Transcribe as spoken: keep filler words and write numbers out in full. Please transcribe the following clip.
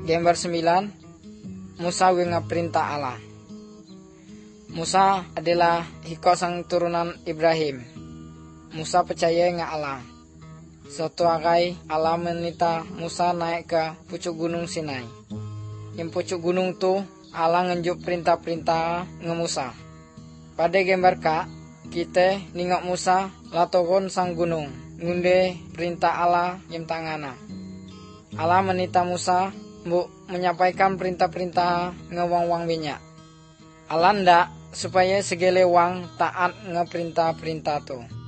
Gambar sembilan, Musa wenga perintah Allah. Musa adalah hiko sang turunan Ibrahim. Musa percaya nga Allah. Suatu hari Allah menita Musa naik ke pucuk gunung Sinai. Yang pucuk gunung tu Allah ngenjuk perintah-perintah nge Musa. Pada gambar kak, kita ningok Musa latogon sang gunung, ngunde perintah Allah yang tangana. Allah menita Musa bu menyampaikan perintah-perintah ngewang-wang minyak. Allah ndak supaya segele wang taat nge perintah-perintah tu.